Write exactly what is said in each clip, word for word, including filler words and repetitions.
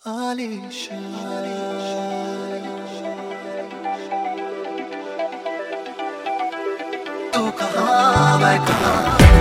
आलीशान तू कहाँ मैं कहाँ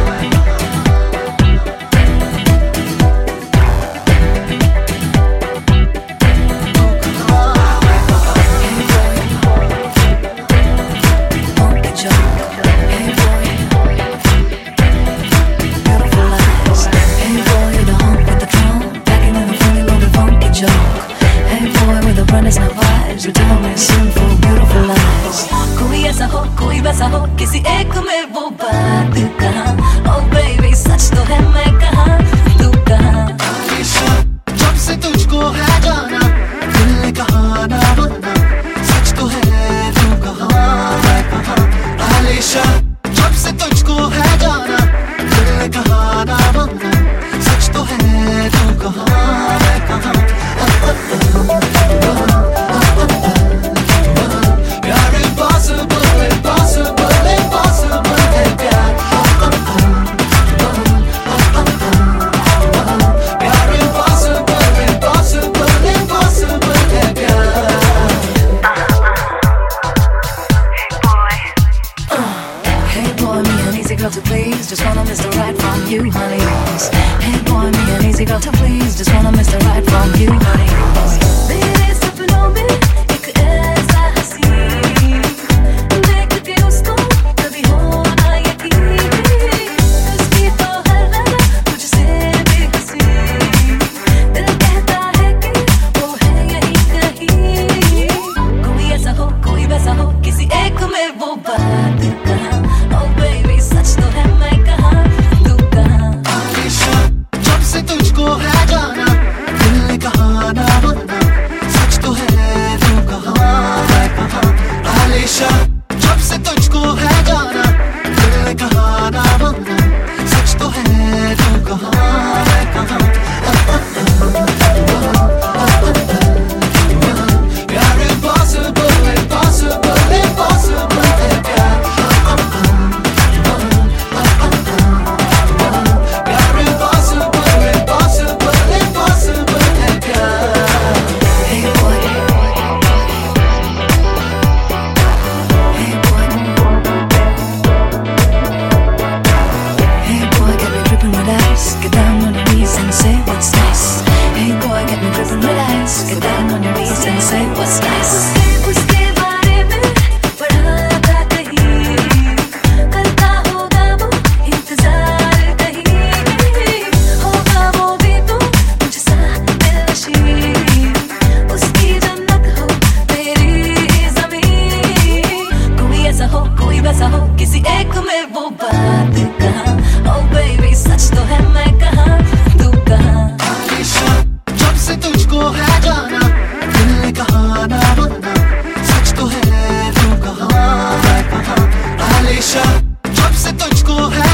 You tell me simple, beautiful lies. कोई ऐसा हो, कोई वैसा हो, किसी एक में वो बात कहाँ? Oh baby, सच तो है मैं कहाँ, तू कहाँ? जब से तुझको है जाना, दिल ने कहा ना माना, सच तो है तू कहाँ, मैं कहाँ? आलिशा, जब से तुझको है जाना, दिल ने कहा ना माना, सच तो है तू कहाँ, मैं कहाँ? Girl to please, just wanna miss the right from you, honey. Hey boy, me an easy girl to please, just wanna miss the right from you, honey. Baby, stepping on me, एक ऐसा हसीन, देख के उसको कभी हो ना यकीन, उसकी तो हर लगा मुझसे भी हसीन, दिल कहता है कि वो है यही कहीं, कोई ऐसा हो, कोई वैसा हो, किसी एक में वो बात कहाँ? Oh baby, सच तो है मैं कहाँ, तू कहाँ? आलिशा, जब से तुझको है जाना, दिल ने कहा ना माना, सच तो है तू कहाँ, मैं कहाँ? आलिशा, जब से तुझको है जाना, दिल ने कहा ना माना, सच तो है तू कहाँ, मैं कहाँ? यार impossible, impossible, impossible है प्यार. Get down on your knees and say what's nice. Hey boy, get me dripping with ice. Get down on your knees and say what's nice. उसके बारे में पढ़ा था कहीं, करता होगा वो इंतजार कहीं, होगा वो भी तो मुझसा दिलनशीं, उसकी जन्नत हो मेरी ज़मीन, कोई ऐसा हो, कोई वैसा हो, किसी एक में वो बात कहाँ? Oh baby, सच तो है मैं कहाँ, तू कहाँ? आलिशा, जब से तुझको है जाना, दिल ने कहा ना माना, सच तो है तू कहाँ, मैं कहाँ? आलिशा, जब से तुझको है